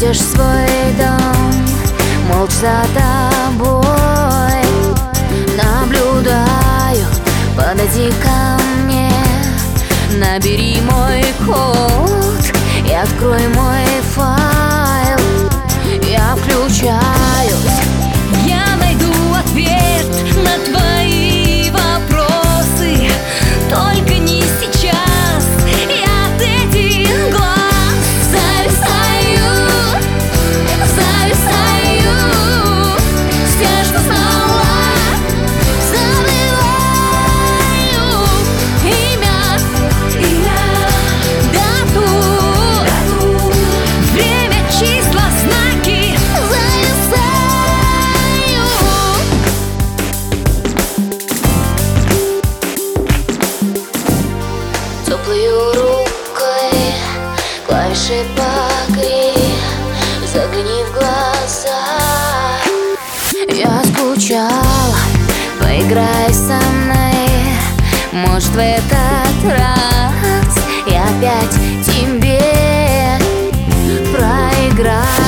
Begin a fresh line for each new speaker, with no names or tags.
Идешь в свой дом, молча за тобой наблюдаю, подойди ко мне, набери мой код и открой мой файл. Я включаюсь, я найду ответ на твои вопросы, только не сейчас, я от этих глаз зависаю, зависаю, все, что знала, забываю имя, дату, время, числа, знаки, зависаю. Теплою рукой клавиши покри, загляни в глаза. Я скучала, поиграй со мной, может, в этот раз я опять тебе проиграю.